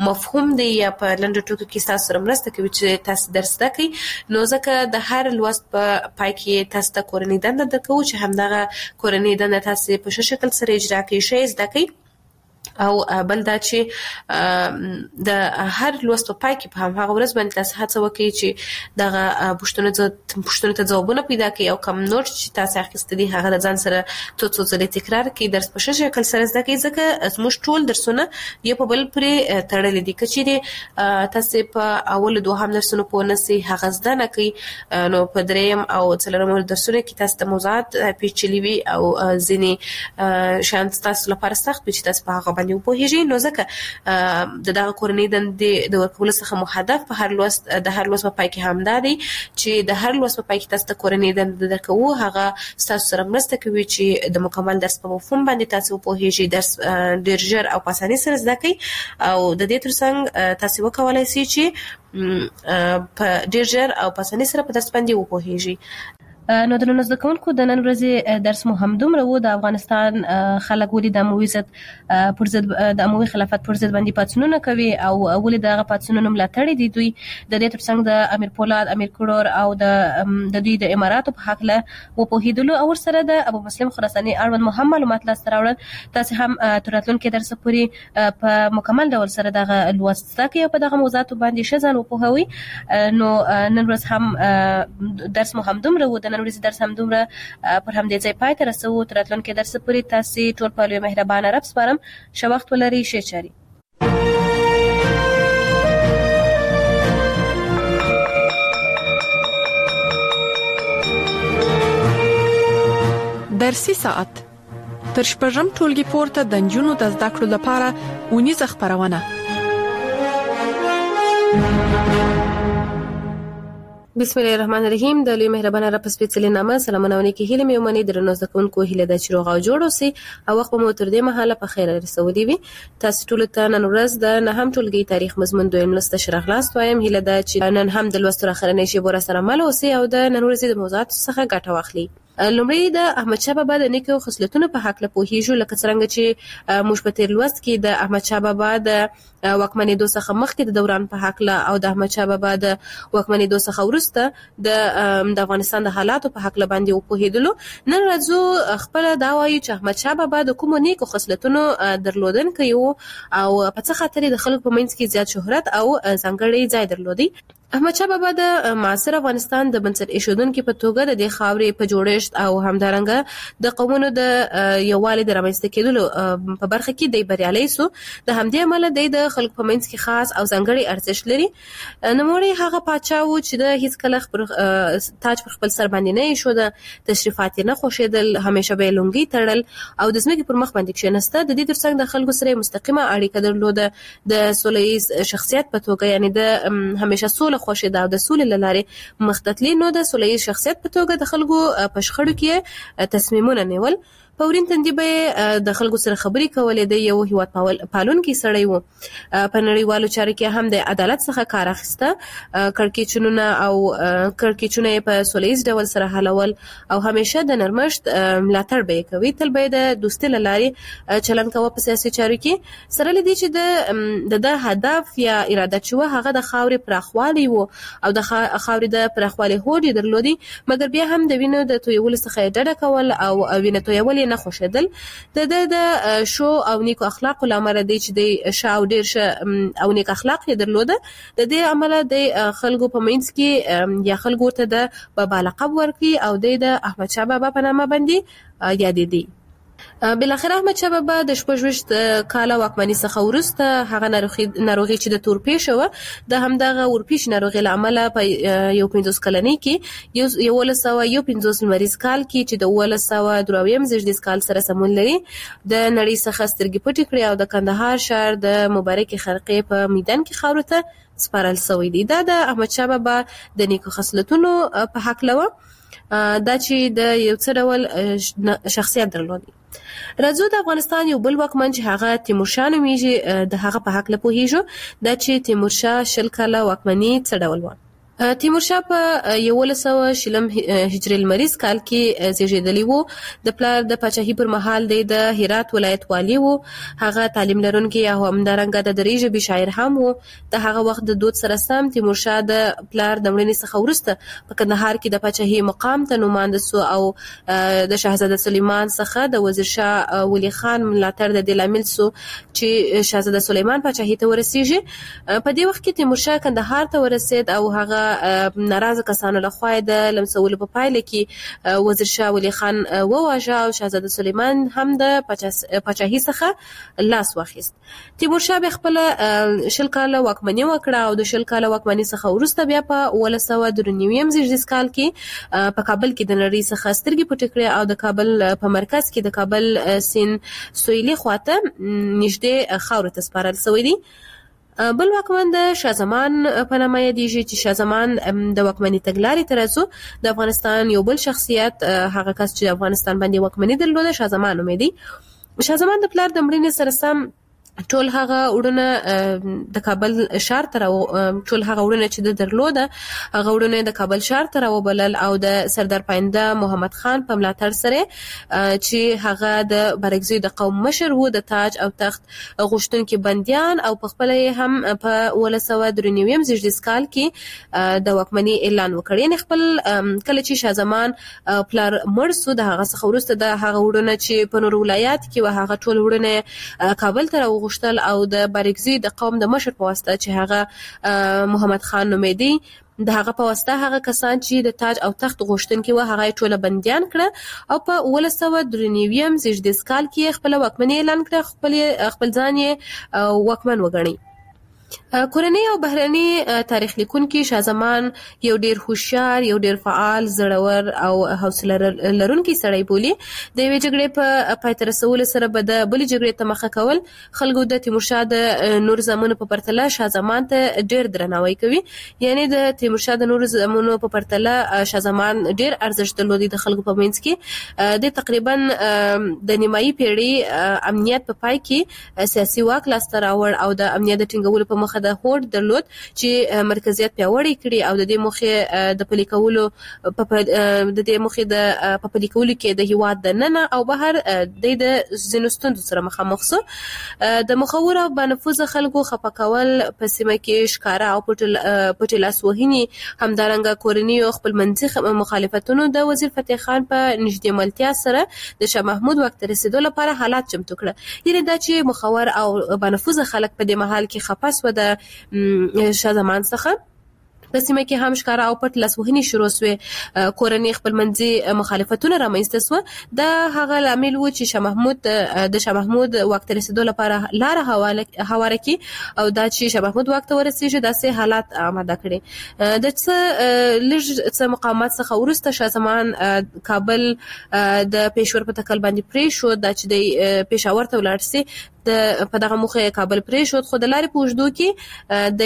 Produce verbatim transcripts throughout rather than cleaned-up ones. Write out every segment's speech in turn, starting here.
مفهوم دی یا په لنډو ټکو کې تاسو سره مرسته کوي چې تاسو درس زده کړئ، نو ځکه د هر لوست په پای کې تاسو ته کورنۍ دنده درکوو چې همدغه کورنۍ دنده تاسو په ښه شکل سره اجرا کړئ، ښه زده کړئ. او بل دا چې د هر لوست په پای کې په هم هغه ورځ باندې تاسو هڅه وکړئ چې دغه پوښتنو پوښتنو ته ځوابونه پیدا کړئ او کوم نوټ چې تاسو اخیستی دي هغه د ځان سره څو څو ځلې تکرار کړئ، درس په ښه شکل سره زده کړئ، ځکه زموږ ټول درسونه یو په بل پورې تړلي دي. که چیرې تاسو په اول دوهم درسونو پوه نشئ هغه زده نه کړئ، نو په دریم او څلورم درسونو کې تاسو ته موضوعات پیچلي وي او ځینې شیان تاسو لپاره سخت وي چې تاسو په هغه باندې وپوهیږئ، نو ځکه د دغه کورنۍ دندې د ورکولو څخه مو هدف په هر لوست د هر لوست په پای کې همدا دی چې د هر لوست په پای کې تاسو ته کورنۍ دنده درکوو، هغه تاسو سره مرسته کوي چې د مکمل درس په مفهوم باندې تاسو وپوهیږئ، درس ډېر ژر او په اسانۍ سره زده کړئ، او د دې ترڅنګ تاسو وکولای شئ چې په ډېر ژر او په اسانۍ سره په درس باندې وپوهیږئ. نو د نن زده کوونکو د نن ورځې درس مو همدومره و. د افغانستان خلک ولې د اموي ضد پر ضد د اموي خلافت پر ضد باندې پاڅونونه کوي او ولې دغه پاڅونونه ملاتړي دي دوی، د دې ترڅنګ د امیر پولاد، امیر کروړ او د د دوی د اماراتو په حق له وپوهېدلو او ورسره د ابو مسلم خراساني اړوند مهم معلومات لاسته راوړل، تاسو هم تر راتلونکي درس پورې په مکمل ډول سره دغه لوست زده کړئ او په دغه موضوعاتو باندې ښه ځان وپوهوئ. نو نن ورځ هم درس مو همدومره و. د نن ورځې درس همدومره پر همدې ځای پای ته رسوو. تر راتلونکي درس پورې تاسو ټول په لوی مهربانه رب سپارم. ښه وخت ولرئ، ښې چارې. درسي ساعت تر شپږم ټولګي پورته د نجونو د زده کړو لپاره اونیزه خپرونه. بسم الله الرحمن الرحیم. د لوی مهربانه رب سپېڅلې نامه سلامونه ونکي هیله مې ومني. درنو زده کوونکو هیله ده چې روغ او جوړ اوسئ او وخت مو تر دې مهاله په خیر رسولي وي. تاسو ټول ته نن ورځ د نهم ټولګي تاریخ مضمون دویم لوست شرحلاست وایم. هیله ده چې نن هم د لوست اخرنۍ شیبو را سره مل اوسئ او د نن ورځې د موضوعات څخه ګټه واخلئ. لومړی د احمد شاه بابا د نیکو خصلتونو په حق له پوهیږو، لکه څنګه چې موږ په تیر لوست کې د احمد شاه بابا د واکمنېدو څخه مخکې د دوران په حق له او د احمد شاه بابا د واکمنېدو څخه وروسته د د افغانستان د حالاتو په حق له باندې وپوهېدلو. نن راځو خپل دا وایو چې احمد شاه بابا د کومو نیکو خصلتونو درلودونکی و او په څه خاطر د خلکو په منځ کې زیات شهرت او ځانګړی ځای درلودي. احمد شاه بابا د معاصر افغانستان د بنسټ ایښودونکي په توګه د دې خاورې په جوړښت او همدارنګه د قومونو د یووالي د رامنځته کېدلو په برخه کې دی بریالی سو. د همدې امله دی د خلکو په منځ کې خاص او ځانګړی ارزښت لري. نوموړی هغه پاچا و چې د هیڅ کله خپل تاج پر خپل سر باندې نه ایښود، تشریفات یې نه خوښېدل، همیشه به یې لونګۍ تړل او د ځمکې پر مخ باندې کښېناسته. د دې ترڅنګ د خلکو سره مستقیمه اړیکه درلوده. د سوله ییز شخصیت په توګه، یعنی د همیشه سوله خوښېده او د سولې له لارې مخ ته تلي. نو د سوله ییز شخصیت په توګه د خلکو په شخړو کې تصمیمونه نیول. په ورین تندي به د خلکو سره خبرې کولې. د یو هیواد پالونکی سړی و. په نړیوالو چارو کې هم د عدالت څخه کار اخیسته. کړکېچونونه او کړکېچونه یې په سوله ییز ډول سره حلول او همیشه د نرمښت ملاتړ به یې کوي. تل به یې د دوستۍ له لارې چلند کوه په سیاسي چارو کې. سره له دې چې د د هدف یا اراده چې وه هغه د خاورې پراخوالی و او د خاورې د پراخوالي هوډ یې درلودي، مګر بیا هم د وینو د تویولو څخه یې ډډه کول او وینه تویول نه خوښېدل. د د د شو او نیکو اخلاقو له امله دی چې د ښه او ډېر ښه او نیک اخلاق یې درلوده. د دې امله د خلکو په منځ کې یا خلکو ورته د بابا لقب ورکړي او د د احمد شاه بابا په نامه باندې یادېدي. بالاخره احمد شاه بابا د شپږویشت کاله واکمنۍ څخه وروسته هغه ناروغي ناروغي چې د تورپېښه وه، د همدغه اورپېښې ناروغۍ له امله په یو پنځوس کلنۍ کې یو یولس سوه یو پنځوس لمریز کال کې چې د اوولس سوه درې اویایم زېږدیز کال سره سمون لري، د نړۍ څخه سترګې پټې کړې او د کندهار ښار د مبارکې خرقې په میدان کې خاورو ته سپارل شوی دی. دا د احمد شاه بابا د نیکو خصلتونو په هکله وه، دا چې د یو څه ډول شخصیت درلودي. راځو د افغانستان یو بل واکمن چې هغه تیمورشاه نومیږي د هغه په حق له پوهیږو. دا چې تیمورشاه شل کاله واکمني څه ډول وه. تیمورشاه په یولس سوه شلم هجري لمریز کال کې زیږیدلی وو. د پلار د پاچاهۍ پر مهال دی د هرات ولایت والی وو. هغه تعلیم لرونکی او همدارنګه د دري ژبې شاعر هم وو. د هغه وخت د دود سره سم تیمورشاه د پلار د مړینې څخه وروسته په کندهار کې د پاچاهۍ مقام ته نومانده سو او د شاهزاده سلیمان څخه د وزیر شاه ولی خان ملاتړ د دې لامل سو چې شاهزاده سلیمان پاچاهۍ ته ورسیږي. په دې وخت کې تیمورشاه کندهار ته ورسید او هغه ناراضه کسانو لخوا د لمسولو په پایله کې وزیر شاه ولی خان وواژه او شاهزاده سلیمان هم د پاچاهۍ څخه لاس واخیست. تیمورشاه به خپل شل کاله واکمني وکړه او د شل کاله واکمني څخه وروسته بیا په اوولس سوه درې نوي زیږدیز کال کې په کابل کې د نړۍ څخه سترګې پټې کړې او د کابل په مرکز کې د کابل سیند سویلي خواته نږدې خاورو ته سپارل شوی دی. بل واکمن د شاه زمان په نامه یادیږي چې شاه زمان د واکمنۍ تګلارې ترڅو د افغانستان یو بل شخصیت هغه کس چې افغانستان باندې واکمني درلوده شاه زمان نومېدی. شاه زمان د پلار د مړینې سره سم ټول هغه وړونه د کابل شهر ته ټول هغه وړونه چې د درلوده هغه وړونه د کابل شهر ته راوبلل او د سردار پاینده محمد خان په ملاتړ سره چې هغه د بارګزي د قوم مشر وو د تاج او تخت غوښتونکي بنديان او په خپل هم په اوولس سوه درې نوي زیږدیز کال کې د واکمنۍ اعلان وکړ. یعنې خپل کله چې شاه زمان پلار مړ سو د هغه څخه وروسته د هغه وړونه چې په نور ولایات کې و هغه ټول وړونه کابل ته غوښتل او د بارګزي د قوم د مشر په واسطه چې هغه محمد خان نومېدی د هغه په واسطه هغه کسان چې د تاج او تخت غوښتونکي و هغه ټول بنديان کړه او په اوولس سوه درې نوي زیږدیز کال کې خپل واکمني اعلان کړه. خپل خپل ځان یې واکمن وګڼي. کورنۍ او بهرني تاریخ لیکونکي شاه زمان یو ډیر هوښیار یو ډیر فعال زړور او حوصله لرونکی سړی بولي. د یوې جګړې په پای ته رسولو سره به د بلې جګړې ته مخه کول. خلکو د تیمورشاه د نور زامنو په پرتله شاه زمان ته ډیر درناوی کوي. یعنی د تیمورشاه د نور زامنو په پرتله شاه زمان ډیر ارزښت درلودي د خلکو په منځ کې. د تقریبا د نیمایي پیړۍ امنیت په پای کې سیاسي واک لاسته راوړ او د امنیت د ټینګولو په مخه د هوډ درلود چې مرکزیت پیاوړی کړي او د دې موخې د پلي کولو د دې موخې د په پلي کولو کې د هیواد د ننه او بهر د ځینو ستونزو سره مخامخ سو. د مخور او بنفوذ خلکو خپه کول په سیمه کې ښکاره او پټ لاسوهنې همدارنګه کورنۍ او خپلمنځي مخالفتونو د وزیر فتح خان په نږدې ملتیا سره د شاه محمود وخت رسیدو لپاره حالات چمتو کړه. یعنې دا چې مخور او بنفوذ خلک په دې محل کې خپه سو د شاه زمان څخه په سیمه کې هم ښکاره او پټ لاسوهنې شروع سوې. کورنۍ خپلمنځي مخالفتونه رامنځته سوه. دا هغه لامل و چې شاه محمود د شاه محمود واک ته رسیدو لپاره لاره هواره کړي او دا چې شاه محمود واک ته ورسیږي داسې حالات آماده کړي. د څه لږ څه مقامات څخه وروسته شاه زمان کابل د پېښور په تکل باندې پرېښود. دا چې د پېښور ته ولاړ سي د په دغه موخه کابل پرېښود. خو د لارې په اوږدو کې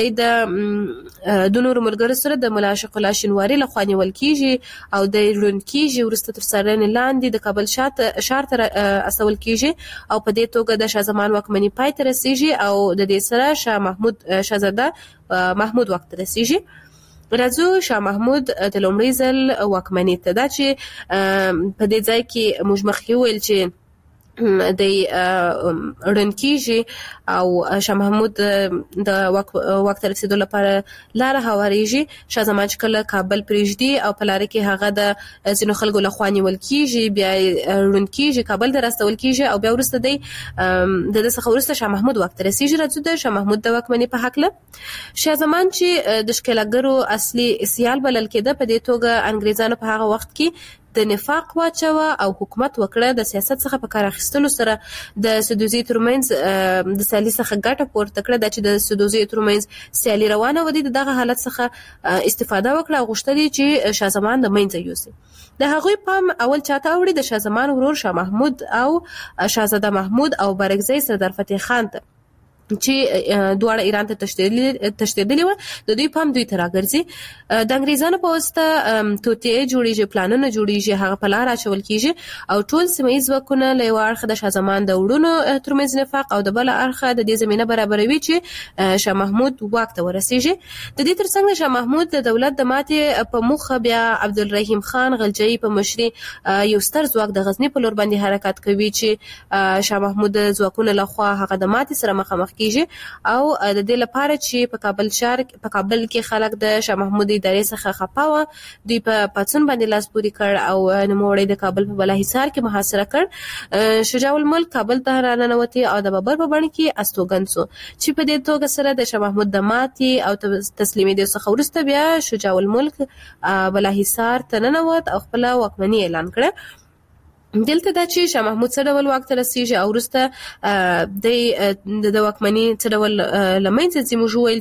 د د نورو ملګرو سره د ملا عاشق الله شینواري لخوا نیول کېږي او د ړوند کېږي. وروسته تر څارنې لاندې د کابل ښار ته استول کېږي او په دې توګه د شاه زمان واکمني پای ته رسیږي او د دې سره شاه محمود شاهزاده محمود واک ته رسیږي. راځو شاه محمود د لومړي ځل واکمني ته. دا چې په دې ځای کې موږ مخکې وویل چې د ړوند کېږي او شاه محمود د واک ته رسیدو لپاره لاره هوارېږي. شاه زمان چې کله کابل پرېږدي او په لاره کې هغه د ځینو خلکو لخوا نیول کېږي بیا ړوند کېږي کابل ته راستول کېږي او بیا وروسته دی د ده څخه وروسته شاه محمود واک ته رسیږي. راځو د شاه محمود د واکمنۍ په هکله. شاه زمان چې د ښکېلاګرو اصلي سیال بلل کېده په دې توګه انګریزانو په هغه وخت کې د نفاق واچوه او حکومت وکړه. د سیاست څخه په کار اخیستلو سره د سدوزي ترمنځ د سیالي څخه ګټه پورته کړه. دا چې د سدوزي ترمنځ سیالي روانه و دي دغه حالت څخه استفاده وکړه او غوښتل چې شاه زمان د منځه یوسي. د هغوی پام اول چاته اوړي د شاه زمان ورور شاه محمود او شاهزاده محمود او بارګزی سردار فتح خان ته. چې دواړه ایران ته تښتېدلي و د دوی پام دوی ته راګرځي. د انګریزانو په واسطه توطئې جوړیږي، پلانونه جوړیږي، هغه په لار اچول کیږي او ټول سیمه ییز ځواکونه له یو اړخه د شاه زمان د وړونو ترمنځ نفاق او د بل اړخه د دې زمينه برابروي چې شاه محمود واک ته ورسیږي. د دې ترڅنګ شاه محمود د دولت د ماتې په مخه بیا عبدالرحیم خان غلجی په مشري یو ستر ځواک د غزنی په لور باندې حرکت کوي چې شاه محمود د ځواکونو لخوا هغه د ماتې سره مخامخ کیږي او د دې لپاره چې په کابل شهر په کابل کې خلک د شاه محمود ادارې څخه خپه و، دوی په پاتون باندې لاس پوري کړ او نوموړی د کابل په بالاحصار کې محاصره کړ. شجاع الملک کابل ته راننوتی او د بابر په بڼه کې استوګن سو چې په دې توګه سره د شاه محمود د ماتې او تسلیمېدو څخه وروسته بیا شجاع الملک بالاحصار ته ننوت او خپل واکمني اعلان کړه. دلته دا چې شاه محمود څه ډول واک ته رسیږي او وروسته د د واکمني څه ډول لمنځه ځي. موږ وویل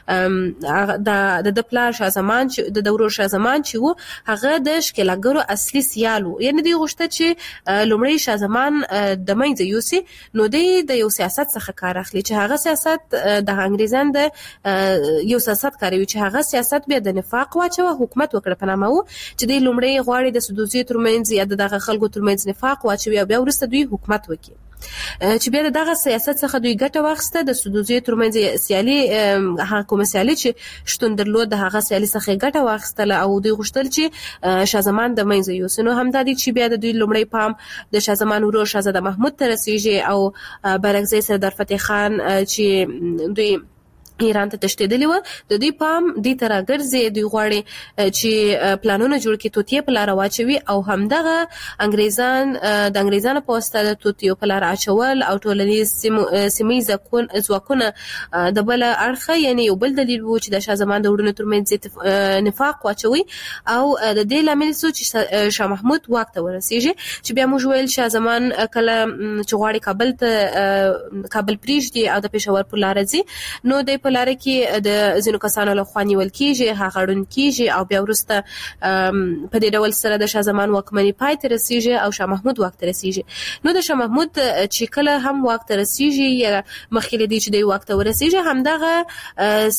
چې د د پلار شاه زمان چې د ورور شاه زمان چې وو هغه د ښکېلاګرو اصلي سیال وو، یعنې دوی غوښتل چې لومړی شاه زمان د منځه یوسي، نو دوی د یو سیاست څخه کار اخلي چې هغه سیاست د انګریزان د یو سیاست کاروي چې هغه سیاست بیا د نفاق واچوه، حکومت وکړه په نامه وو چې دوی لومړی غواړي د سدوزي ترمنځ یا دغه خلکو ترمنځ نفاق واچوي او بیا وروسته دوی حکومت وکړي چې بیا دغه سیاست څخه دوی ګټه واخیسته. د سدوزي ترمنځ سیالي هغه کومه سیالي چې شتون درلود د هغه سیالي څخه ګټه واخیستله او دوی غوښتل چې شاه زمان د منځه یوسي. نو همدا دي چې بیا د دوی لومړی پام د شاه زمان ورور شاهزاده محمود ته رسیږي او برعکس سردار فتح خان چې دوی ایران ته تښتېدلی و د دوی پام دې ته راګرځي، دوی غواړي چې پلانونه جوړ کړي، توطئې په لاره واچوي او همدغه انګریزان د انګریزانو په واسطه د توطئو په لاره اچول او ټولنیز سیمه ییز ځواکونه د بل اړخه، یعنې یو بل دلیل و چې د شاه زمان د وړونو ترمنځ نفاق واچوي او د دې لامل شو چې شاه محمود واک ته ورسیږي. چې بیا موږ ویل شاه زمان کله چې غواړي کابل ته کابل پریږدي او د پېښور په لاره ځي، نو د په لاره کې د ځینو کسانو لخوا نیول کیږي، هغه ړوند کیږي او بیا وروسته په دې ډول سره د شاه زمان واکمني پای ته رسیږي او شاه محمود واک ته رسیږي. نو د شاه محمود چې کله هم واک ته رسیږي یا مخکې له دې چې د واک ته ورسیږي همدغه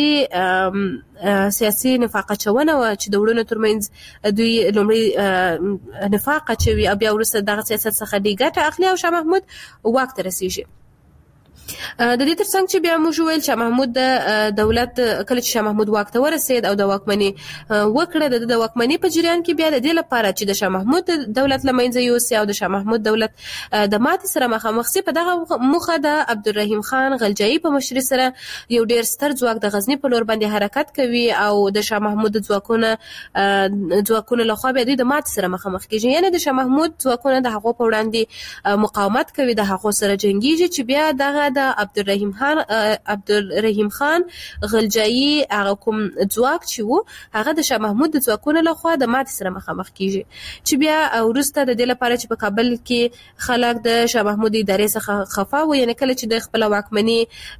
سیاسي سیاسي نفاق اچونه و چې د وړونو ترمنځ دوی لومړی نفاق اچوي او بیا وروسته دغه سیاست څخه دوی ګټه اخلي او شاه محمود واک ته رسیږي. د دې ترڅنګ چې بیا موږ ویل چې محمود د دولت کله چې شاه محمود واک ته ورسید او د واکمني وکړه، د واکمني په جریان کې بیا د دې لپاره چې د شاه محمود دولت لمنځه یوسي او د شاه محمود دولت د ماتې سره مخامخ سي، په دغه موخه د عبدالرحیم خان غلجی په مشري سره یو ډیر ستر ځواک د غزنی په لور باندې حرکت کوي او د شاه محمود ځواکونه ځواکونه لخوا به د ماتې سره مخامخ کیږي، یعنی د شاه محمود ځواکونه د هغو په وړاندې مقاومت کوي، د هغو سره جنگیږي چې بیا دغه د عبدالرحیم خان عبدالرحیم خان غلجی هغه کوم ځواک چې وو هغه د شاه محمود د ځواکونو لخوا د ماتې سره مخامخ کیږي. چې بیا وروسته د دې لپاره چې په کابل کې خلک د شاه محمود ادارې څخه خفه و، یعنی کله چې د خپل واکمني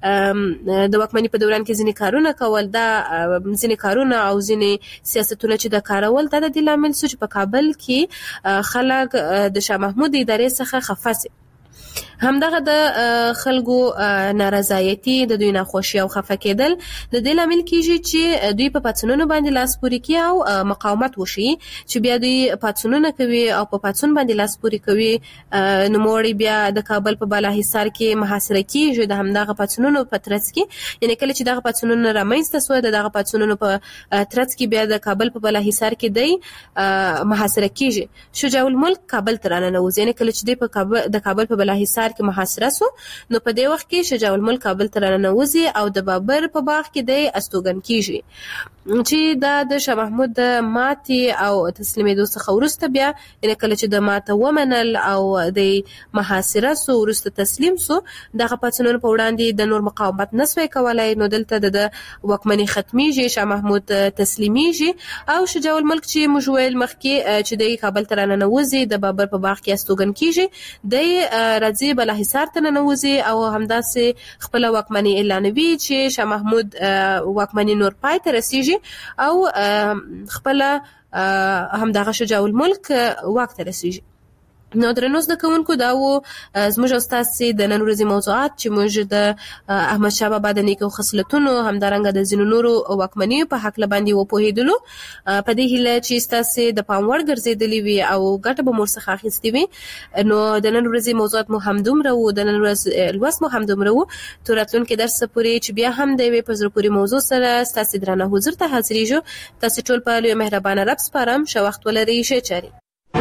د واکمني په دوران کې ځینې کارونه کول، دا ځینې کارونه او ځینې سیاستونه چې د کارول، دا د دې لامل شو چې په کابل کې خلک د شاه محمود ادارې څخه خفه سي. همدغه د خلکو نارضایتي، د دوی ناخوشي او خفه کېدل د دې لامل کیږي چې دوی په پاڅونونو باندې لاس پورې کوي او مقاومت وشي، چې بیا دوی پاڅونونه کوي او په پاڅون باندې لاس پورې کوي. نوموړی بیا د کابل په بالاحصار کې محاصره کیږي د همدغه پاڅونونو په ترڅ کې، یعنی کله چې دغه پاڅونونه رامنځته سوه د دغه پاڅونونو په ترڅ کې بیا د کابل په بالاحصار کې دی محاصره کیږي. شجاع الملک کابل ته راننوځي، یعنی کله چې دی په کابل د کابل په بالاحصار کې محاصره سو، نو په دې وخت کې شجاع الملک کابل ته راننوځي او د بابر په باغ کې دی استوګن کیږي. چې دا د شاه محمود د ماتې او تسلیمېدو څخه وروسته بیا یعنې کله چې د ماته ومنل او د محاصره سو وروسته تسلیم سو، دغه پاڅونونو په وړاندې د نور مقاومت نه سوی کولی، نو دلته د واکمني ختمیږي، شاه محمود تسلیمیږي او شجاع الملک چې موږ ویل مخکې چې د کابل ته راننوځي د بابر په باغ کې استوګن کیږي، د راځي بالاحصار ته ننوځي او همداسې خپله واکمني اعلانوي چې شاه محمود واکمني نور پای ته رسیږي او خپل همدغه شجاع الملک واک ته رسیږي. نو درنو زده کوونکو دا و زموږ او ستاسې د نن ورځې موضوعات چې موږ د احمد شاه بابا د نیکو خصلتونو همدارنګه د ځینو نورو واکمنیو په هکله باندې وپوهېدلو. په دې هیله چې ستاسې د پام وړ ګرځېدلې وي او ګټه به مو ورڅخه اخیستې وي. نو د نن ورځې موضوعات مو همدومره و، د نن ورځ لوست مو همدومره و. تر راتلونکي درس پورې چې بیا هم د یوې په زړه پورې موضوع سره ستاسې درانه حضور ته حاضرېږو. تاسې ټول په لوی مهربانه رب سپارم. ښه وخت ولرئ. ښې چارې.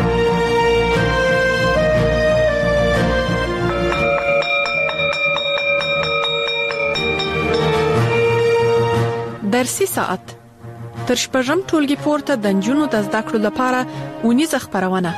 درسي ساعت تر شپږم ټولګي پورته د نجونو د زده کړو لپاره اونیزه خپرونه.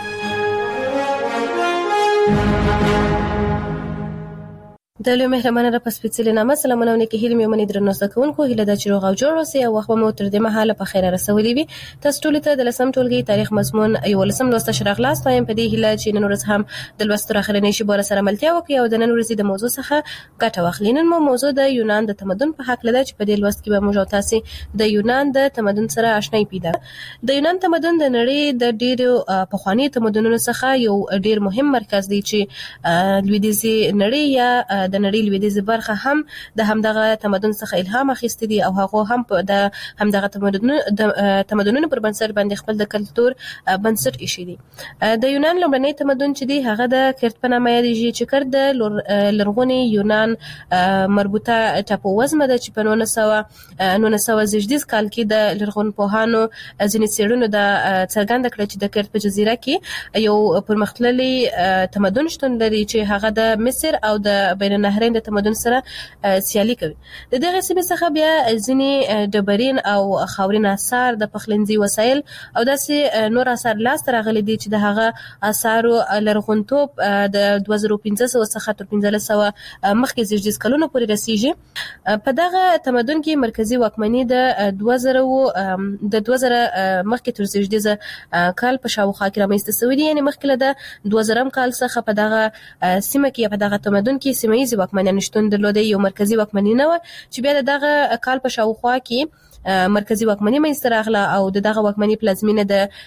د لوی مهربانه رب سپېڅلې نامه سلامونه ونکي هیله مې ومني درنو زده کوونکو. هیله ده چې روغ او جوړ اوسئ او وخت به مو تر دې مهاله په خیره رسولي وي. تاسو ټولو ته د لسم ټولګي تاریخ مضمون یولسم لوست ښه راغلاست وایم په دې هیله چې نن ورځ هم د لوست تر اخرنۍ شېبو سره ملتیا وکړئ او د نن ورځې د موضوع څخه ګټه واخلئ. نن مو موضوع د یونان د تمدن په هکله ده چې په دې لوست کې به موږ او تاسې د یونان د تمدن سره آشنایي پیدا. د یونان تمدن د نړۍ د ډېرو پخوانیو تمدنونو څخه یو ډېر مهم مرکز دی چې لویدیځي نړۍ یا د نړۍ لویدیځي برخه هم د همدغه تمدن څخه الهام اخیستی دي او هغه هم په د همدغه تمدنونو د تمدنونو پر بنسټ باندې خپل د کلتور بنسټ ایښی دي. د یونان لومړنی تمدن چې دی هغه د کرت په نامه یادېږي چې کرت د لرغوني یونان مربوطه ټاپووزمه ده چې په نولس سوه نولس سوه زېږدیز کال کې د لرغونپوهانو ځینې څېړنو دا څرګنده کړه چې د کرت په جزیره کې یو پرمختللی تمدن شتون لري چې هغه د مصر او د بین النهرین د تمدن سره سیالي کوي. د دغه سیمې څخه بیا ځینې ډبرین او خاورین آثار د پخلنځي وسایل او داسې نور آثار لاسته راغلي دي چې د هغه آثارو لرغونتوب د دوه زره پنځه سوه څخه تر پنځلس سوه مخکې زېږدیز کلونو پورې رسیږي. په دغه تمدن کې مرکزي واکمني د دوه زره د دوه زره مخکې تر زېږدیز کال په شاوخوا کې رامنځته شوي دي. یعنې مخکې له د دوه زرم کال څخه په دغه سیمه کې یا په دغه تمدن کې سیمه ییزې واکمنیان شتون درلوده، یو مرکزي واکمني نه وه چې بیا د دغه کال په شاوخوا کې مرکزي واکمني منځته راغله او د دغه واکمني پلازمینه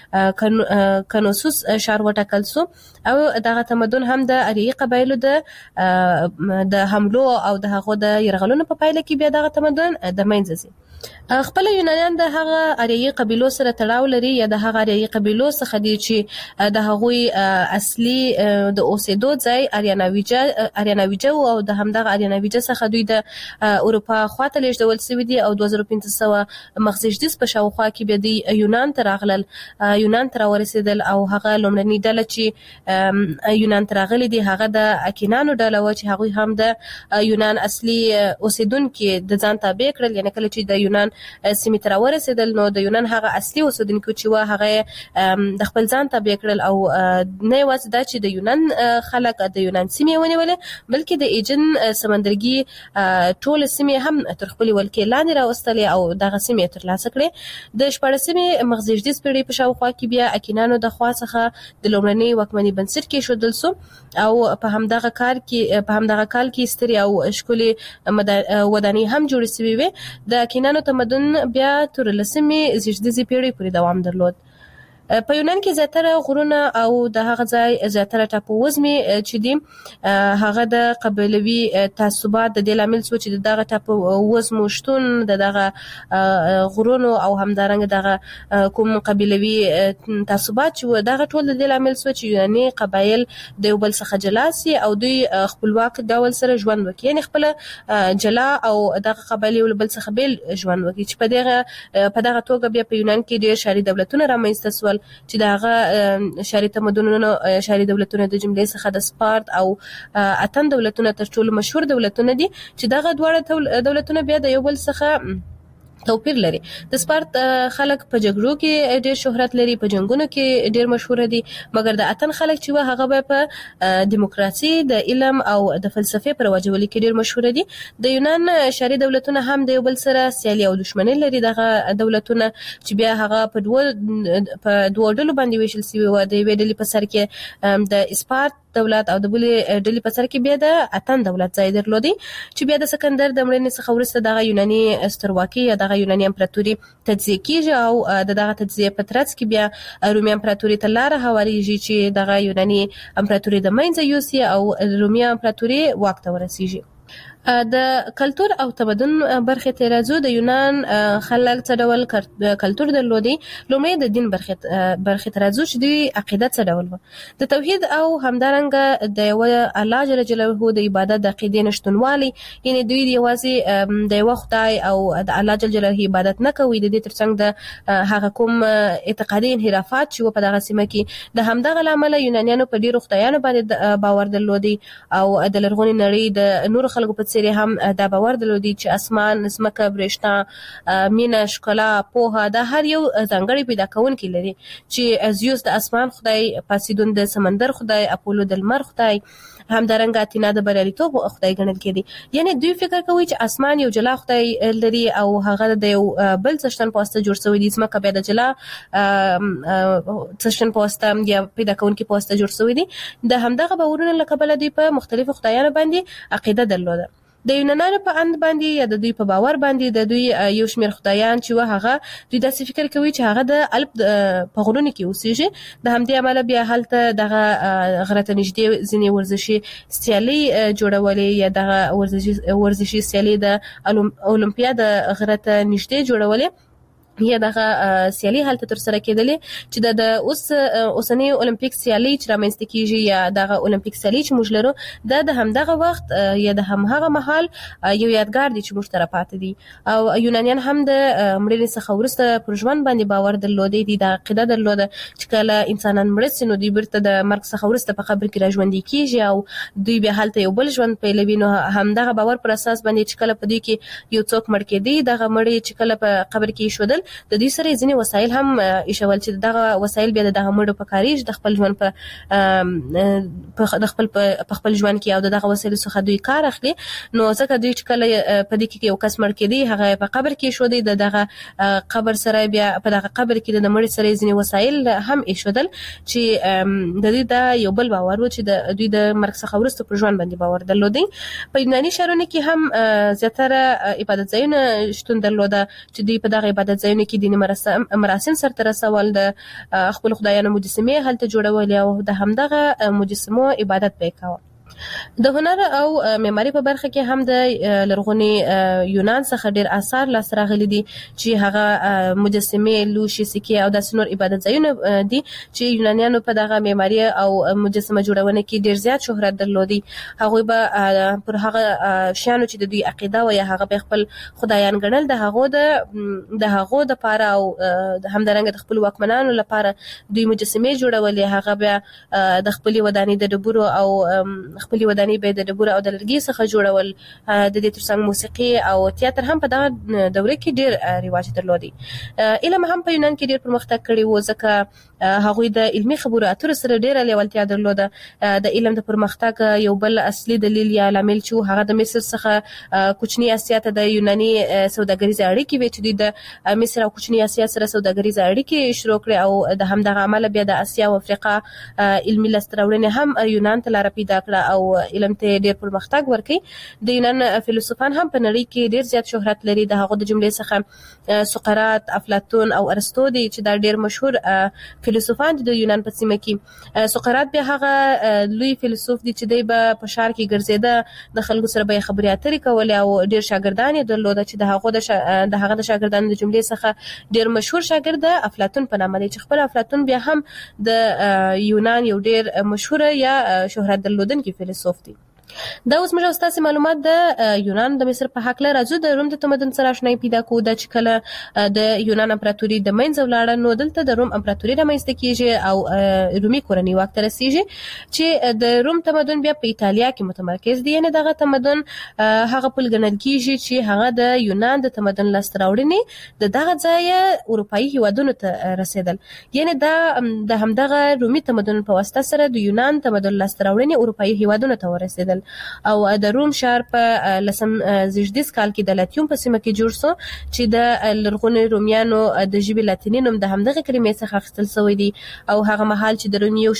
د کنوسوس ښار وټاکل سو او دغه تمدن هم د اریایي قبایلو د د حملو او د هغو د یرغلونو په پایله کې بیا دغه تمدن د منځه ځي. خپل یونانیان د هغه اریایي قبیلو سره تړاو لري یا د هغه اریایي قبیلو څخه دي چې د هغوی اصلي د اوسېدو ځای اریاناویجه اریاناویجه او د همدغه اریاناویجه څخه دوی د اروپا خواته لیږدول شوي دي او دوه زره پنځه سوه مخزېږدیز په شاوخوا کې بیا دوی یونان ته راغلل یونان ته راورسېدل او هغه لومړنۍ ډله چې یونان ته راغلي دي هغه د اکینانو ډله وه چې هغوی هم د یونان اصلي اوسېدونکي د ځان تابع کړل. یعنې کله چې د یونان سیمې ته راورسېدل نو د یونان هغه اصلي اوسېدونکي چې وه هغه د خپل ځان تابع کړل او نه یوازې دا چې د یونان خلک د یونان سیمې ونیولې بلکې د ایجن سمندرګي ټولې سیمې هم تر خپلې ولکې لاندې راوستلې او دغه سیمې ترلاسه کړې. د شپاړسمې مخزېږدیز پېړۍ په شاوخوا کې بیا اکینانو د خوا څخه د لومړنۍ واکمني بنسټ کېښودل سو او په همدغه کار کې په همدغه کال کې سترې او ښکلې ودانۍ هم جوړې شوې وې. د اکینانو تمدن بیا تر لسمې زېږدیزې پېړۍ پورې دوام درلود. په یونان کې زیاتره غرونه او د هغه ځای زیاتره ټاپووزمې چې دي هغه د قبیلوي تعصبات د دې لامل شو چې دغه ټاپووزمو شتون د دغه غرونو او همدارنګه دغه کوم قبیلوي تعصبات چې دغه ټول د دې لامل شو چې یوناني قبایل د یو بل څخه جلا سي او دوی خپلواک ډول سره ژوند وکړي، یعنې خپله جلا او دغه قبایل یو بل څخه بیل ژوند وکړي چې په دغه په دغه توګه بیا په یونان کې ډېر ښاري دولتونه رامنځته شول چې د هغه ښاري تمدنونو ښاري دولتونه د جملې څخه د سپارت او اتن دولتونه تر ټولو مشهور دولتونه دي چې دغه دواړه دولتونه بیا د یو بل څخه توپیر لري. د سپارت خلک په جګړو کې ډېر شهرت لري، په جنګونو کې ډېر مشهوره دي، مګر د اتن خلک چې وه هغه به په دیموکراسي د علم او د فلسفې په رواجولو کې ډېر مشهوره دي. د یونان ښاري دولتونه هم د یو بل سره سیالي او دښمني لري. دغه دولتونه چې بیا هغه په دوه په دوه ډلو باندې ویشل شوي وه. د یوې ډلې په سر کې د سپارت دولت او د بلې ډلې په سر کې بیا د اتن دولت ځای درلودي چې بیا د سکندر د مړینې څخه وروسته دغه یوناني سترواکي یا دغه یوناني امپراتوري تجزیه کیږي او د دغه تجزیه په ترڅ کې بیا رومي امپراتوري ته لاره هواریږي چې دغه یوناني امپراتوري د منځه یوسي او رومي امپراتوري واک ته ورسیږي. د کلتور او تمدن برخه ته راځو. د یونان خلک څه ډول کلتور درلودي؟ لومړی د دین برخه برخه ته راځو چې دوی عقیده څه ډول و. د توحید او همدارنګه د یو الله جل جلاله د عبادت د عقیدې نشټونوالي، یعنی دوی یوازې د یو خدای او د الله جل جلاله عبادت نه کوي، د دې ترڅنګ د هغه کوم اعتقادي انحرافات چې په دغه سیمه کې د همدغه لامل یونانیانو په ډیرو خدایانو باندې باور درلودي او د لرغونی نړۍ د نور خلکو په سری هم دا باور درلودي چې اسمان، سمکه، برېښنا، مینه، ښکلا، پوهه دا هر یو ځانګړی پیدا کوونکی لري، چې زیوس د اسمان خدای، پاسیدون د سمندر خدای، اپولو د لمر خدای، همدارنګه اتینا د بریالیتوب خدای ګڼل کېدی. یعنی دوی فکر کوي چې اسمان یو جلا خدای لري او هغه د یو بل څښتن په واسطه جوړ شوی دی، سمکه بیا د جلا څښتن په واسطه یا پیدا کوونکی په واسطه جوړ شوی دی. د همدغه باورونو له کبله دوی په مختلفو خدایانو باندې عقیده درلوده. د یونانانو په اند باندې یا د دوی په باور باندې د دوی یو شمېر خدایان چې و هغه دوی داسې فکر کوي چې هغه د الپ په غرونو کې اوسېږي. د همدې امله بیا هلته دغه غره ته نږدې ځینې ورزشي سیالۍ جوړولې یا دغه ورزشي ورزشي سیالۍ د اولمپیا د غره ته نږدې جوړولې یا دغه سیالي هلته تر سره کېدلې چې د اوس اوسنۍ اولمپیک سیالي چې رامنځته کیږي یا دغه اولمپیک سیالي چې موږ لرو دا د همدغه وخت یا د همهغه مهال یو یادګار دی چې موږ ته راپاتې دي. او یونانیان هم د مړینې څخه وروسته پر ژوند باندې باور درلودی دي، د عقیده درلوده چې کله انسانان مړه سي نو دوی بیرته د مرګ څخه وروسته په قبر کې راژوندي کیږي او دوی بیا هلته یو بل ژوند پیلوي. نو همدغه باور پر اساس باندې چې کله په دوی کې یو څوک مړ کېدی، دغه مړی چې کله په قبر کې ایښودل د دې سره ځینې وسایل هم ایښول چې دغه وسایل بیا د دغه مړو په کاریږي د خپل ژوند په د خپل په خپل ژوند کې او دغه وسایل څخه دوی کار اخلي. نو ځکه دوی چې کله په دې کې یو کس مړ کېدی هغه په قبر کې ایښودی، د دغه قبر سره بیا په دغه قبر کې د مړي سره ځینې وسایل هم ایښودل چې د دې دا یو بل باور و چې د دوی د مرګ څخه وروسته پر ژوند باندې باور درلودي. په یوناني ښارونو کې هم زیاتره عبادت ځایونه شتون درلوده چې دوی په دغه عبادت ځایونو کې دیني مراسم مراسم سرته رسول، د خپل خدایانو مجسمې هلته جوړولې او د همدغه مجسمو عبادت به کاوه. د هنر او معماري په برخه کې هم د لرغوني یونان څخه ډیر آثار لاسته راغلي دي چې هغه مجسمې، لوښي، سکې او داسې نور عبادت ځایونه دي چې یونانیانو په دغه معماري او مجسمه جوړونه کې ډیر زیات شهرت درلودي. هغوی به پر هغه شیانو چې د دوی عقیده و یا هغه به خپل خدایان ګڼل د هغو د د هغو دپاره او همدارنګه د خپل واکمنانو لپاره دوی مجسمې جوړولې. هغه بیا د خپلې ودانۍ د ډبرو او خپلې ودانۍ به د ډبرو او د لرګي څخه جوړول. د دې ترڅنګ موسیقي او تیاتر هم په دغه دوره کې ډیر رواج درلودي. علم هم په یونان کې ډیر پرمختګ کړی و ځکه هغوی د علمي خبرو اترو سره ډیره لیوالتیا درلوده. د علم د پرمختګ یو بل اصلي دلیل یا لامل چې هغه د مصر څخه کوچني اسیا ته د یوناني سوداګریزې اړیکې وې چې دوی د مصر او کوچني اسیا سره سوداګریزې اړیکې شروع کړې او د همدغه عمله بیا د اسیا او افریقا علمي لاسته راوړنې هم یونان ته لاره پیدا کړه او علم ته ډیر پرمختګ ورکړي. د یونان فیلسوفان هم په نړۍ کې ډیر زیات شهرت لري. د هغو د جملې څخه سقراط، افلاطون او ارسطو دي چې دا ډیر مشهور فیلسوفان دي د یونان په سیمه کې. سقراط بیا هغه لوی فیلسوف دی چې دی به په ښار کې ګرځېده، د خلکو سره به یې خبرې اترې کولې او ډیر شاګردان یې درلوده چې د هغو د شا... د هغه د شاګردانو د جملې څخه ډیر مشهور شاګرد افلاطون په نامه دی چې خپل افلاطون بیا هم د یونان یو ډیر مشهور یا شهرت درلودونکی فیلسوف دی. دا اوس موږ تاسو معلومات د یونان د مصر په حق لري. راځو د روم د تمدن سره آشنای پیدا کوو. د چې کله د یونان امپراتوري د منځ ولاړه نو دلته د روم امپراتوري رامنځته کیږي او رومي کورنۍ واک ته رسیږي چې د روم تمدن بیا په ایتالیا کې متمرکز دی. یعنی دغه تمدن هغه پل ګڼل کیږي چې هغه د یونان د تمدن لاسته راوړنې د دغه ځای اروپایي هیوادونو ته رسیدل. یعنی دا د همدغه رومي تمدن په واسطه سره د یونان تمدن لاسته راوړنې اروپایي هیوادونو ته ورسیدل. کېدل او د روم ښار په لسم زیږدیز کال کې د لاتیوم په سیمه کې جوړ شو چې د لرغوني رومیانو د ژبې لاتیني نوم د همدغه کلمې څخه اخیستل شوی دی او هغه مهال چې د روم یو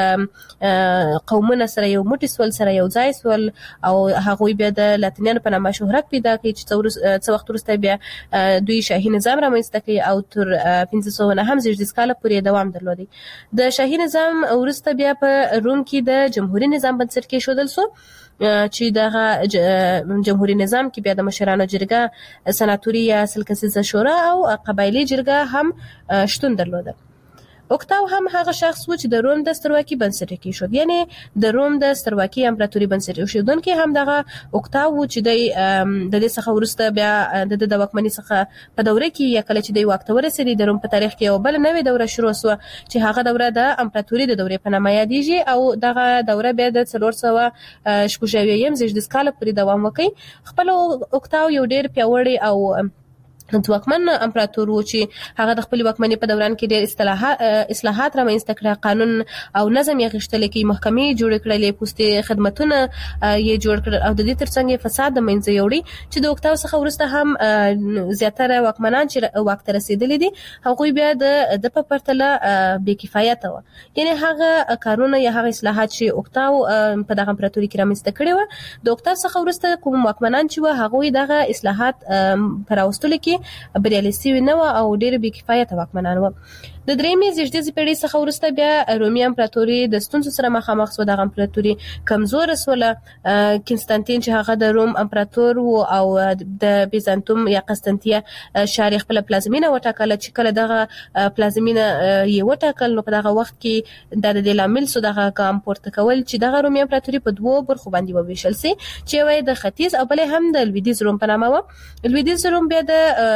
شمېر قومونه سره یو موټی سول سره یو ځای سول او هغوی بیا د لاتینیانو په نامه شهرت پیدا کړي چې څو وخت وروسته بیا دوی شاهي نظام رامنځته کړي او تر پنځه سوه نهم زیږدیز کاله پورې دوام درلودی. د شاهي نظام وروسته بیا په روم کې د جمهوریت نظام بنسټ کېښودل شو چې دغه جمهوریت نظام کې بیا د مشرانو جرګه، سناتوري یا سلکسیزه شورا او قبایلي جرګه هم شتون درلوده. اوکتاو هم هغه شخص و چې د روم د سترواکي بنسټ کېښود، یعنی د روم د سترواکي امپراتوري بنسټ ایښودونکی هم دغه اوکتاو و چې د دې څخه وروسته بیا د د واکمنۍ څخه په دوره کې یا کله چې د واک ته ورسېدی د روم په تاریخ کې یو بل نوې دوره شروع شوه چې هغه دوره د امپراتوري د دورې په نامه یادېږي او دغه دوره بیا د څلور سوه شپږ اویایم زیږدیز کاله پورې دوام وکړي. خپل اوکتاو یو ډېر پیاوړی او ځواکمن امپراتور و چې هغه د خپل واکمنۍ په دوران کې ډېر اصلاحات اصلاحات رامنځته کړل، قانون او نظم یې غښتلی کړي، محکمې جوړې کړلې، پوستې خدمتونه یې جوړ کړل او د دې ترڅنګ یې فساد د منځه یوړی چې د اوکتاو څخه وروسته هم زیاتره واکمنان چې واک ته رسېدلي دي هغوی بیا د د په پرتله بې کفایته وه، یعنی هغه کارونه یا هغه اصلاحات چې اوکتاو په دغه امپراتوري کې رامنځته کړي وه د اوکتاو څخه وروسته کوم واکمنان چې وه هغوی دغه اصلاحات په راوستلو کې بریالي شوي نه وه او ډېر بې کفایته واکمنان وه. د درېیمې زیږدیزې پیړۍ څخه وروسته بیا رومي امپراتوري د ستونزو سره مخامخ شوه. دغه امپراتوري کمزوره شوله. کنستانتین چې هغه د روم امپراتور و او د بیزانتوم یا قسطنطیه ښار یې خپله پلازمینه وټاکله چې کله دغه پلازمینه یې وټاکل نو په دغه وخت کې دا د دې لامل شو دغه ګام پورته کول چې دغه رومي امپراتوري په دوو برخو باندې وویشل سي چې یوه یې د ختیځ او بله هم د لویدیځ روم په نامه وه. لویدیځ روم بیا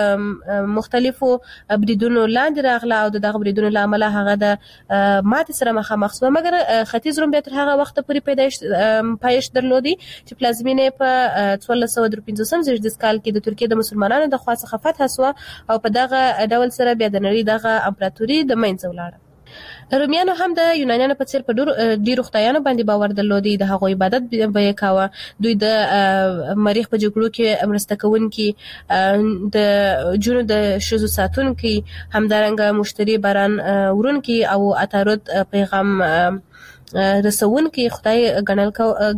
د مختلفو بریدونو لاندې راغله او د دغه بریدونو له امله هغه د ماتې سره مخامخ شوه، مګر ختیځ روم بیا تر هغه وخته پورې پیدایښت پایښت درلودی چې پلازمینه یې په څوارلس سوه درې پنځوسم زیږدیز کال کې د ترکیې د مسلمانانو د خوا څخه فتح شوه او په دغه ډول سره بیا د نړۍ دغه امپراتوري د منځه ولاړه. رومیانو هم د یونانیانو په څیر په ډیرو خدایانو باندې باور درلودی، د هغوی عبادت به یې کاوه. دوی د مریخ په جګړو کې مرسته کوونکي، د جونو د ښځو ساتونکي، همدارنګه مشتري باران وړونکي او عطارد پیغام رسونکي خدای ګڼل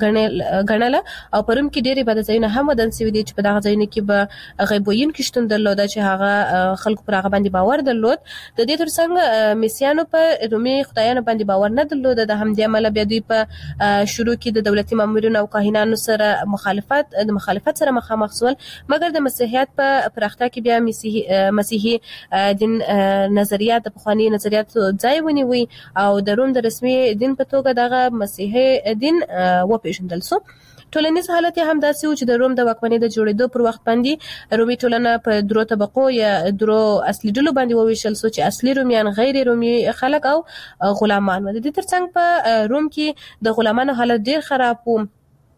ګڼله او په روم کې ډېر عبادت ځایونه هم ودان شوي دي چې په دغه ځایونو کې به غیب ویونکي شتون درلوده چې هغه خلکو پر هغه باندې باور درلود. د دې ترڅنګ میسیانو په رومي خدایانو باندې باور نه درلوده. د همدې امله بیا دوی په شروع کې د دولتي مامورینو او کاهنانو سره مخالفت د مخالفت سره مخامخ شول، مګر د مسیحیت په پراختیا کې بیا مسیحي مسیحي دین نظریات د پخواني نظریاتو ځای ونیوي او د روم د رسمي دین په توګه دغه مسیحي دین وپېژندل شو. ټولنیز حالت هم داسې و چې د روم د واکمنۍ د جوړېدو پر وخت باندې رومي ټولنه په درو طبقو یا درو اصلي ډلو باندې وویشل شو چې اصلي رومیان، غیر رومي خلک او غلامان و. د دې ترڅنګ په روم کې د غلامانو حالت ډېر خراب و.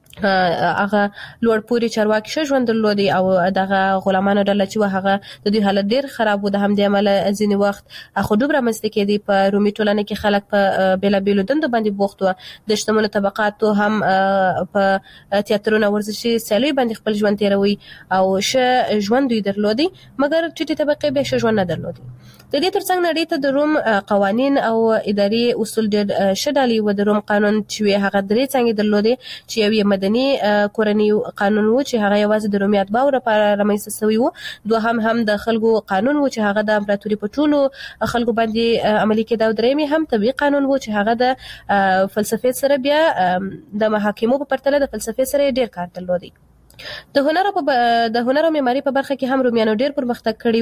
هغه لوړ پوري چارواکي ښه ژوند درلودی او دغه غلامانو ډله چې وه هغه د دوی حالت ډېر خراب و. د همدې امله ځینې وخت خودوب رامنځته کېدی. په رومي ټولنه کې خلک په بېلابېلو دندو باندې بوخت وه. د شتمنو طبقاتو هم په تیاترونو، ورزشي سیالیو باندې خپل ژوند تېروي او ښه ژوند دوی درلودی، مګر ټیټې طبقې بیا ښه ژوند نه درلودی. د دې ترڅنګ نړۍ ته د روم قوانین او اداري اصول ډېر ښه ډالۍ و. د روم قانون چې هغه درې څانګې درلودې چې یو یې مدني کورنی قانون و چې هغه یوازې د رومي اتباعو لپاره رامنځته شوی و. دوهم هم د خلکو قانون و چې هغه د امپراتوري په ټولو خلکو باندې عملي کېده. او درېیم هم طبیعي قانون و چې هغه د فلسفې سره بیا د محاکمو په پرتله د فلسفې سره ډېر کار درلودی. د هنر په د هنر او معماري په برخه کې هم رومیانو ډېر پرمختګ کړی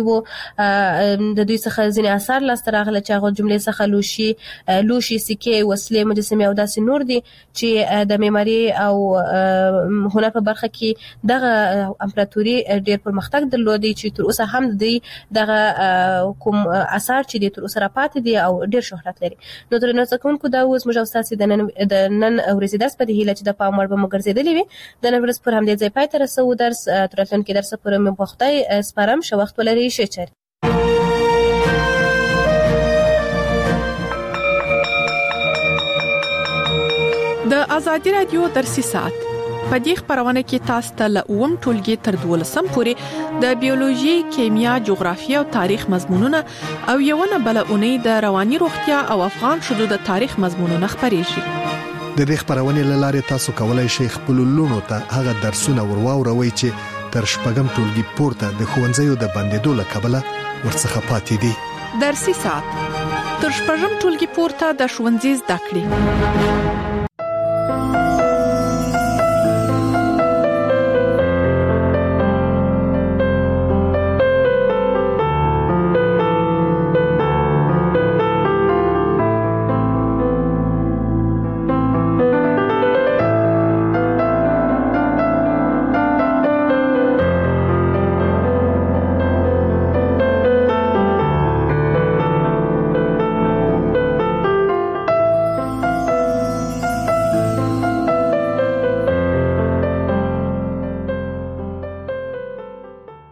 وو. د دوی څخه ځینې آثار لاسته راغله چې هغه جملې څخه لوشي لوشي سکې، وسلې، مجسمې او داسې نور دي چې د معماري او هنر په برخه کې دغه امپراتوري ډېر پرمختګ درلودی چې تر اوسه هم د دوی دغه کوم آثار چې دي تر اوسه راپاتې دي او ډېر شهرت لري. نو تر نو څکونکو دا اوس موږ او ستاسې د نن د نن ورځې درس په دې هیله چې د پام وړ به مو ګرځېدلې وي. د نن ورځ پر همدې ځای پای ته رسوو. درس تر راتلونکي درسه پورې مې په خدای سپارم. ښه وخت ولرئ. ښه چارې. د ازادي رادیو درسي ساعت په دې خبرونه کې تاسو ته له اووم ټولګي تر دولسم پورې د بیولوژي، کیمیا، جغرافیه او تاریخ مضمونونه او یو نه بل اونۍ د رواني روغتیا او افغان شذو د تاریخ مضمونونه خبريږي. د دې خبرونه لاره تاسو کولای شئ خپل لونو ته هغه درسونه ورواوروي چې تر شپږم ټولګي پورته د ښوونځیو د بندیدو له کبله ورڅخه پاتې دي. درسي ساعت تر شپږم ټولګي پورته د ښوونځي زده کړې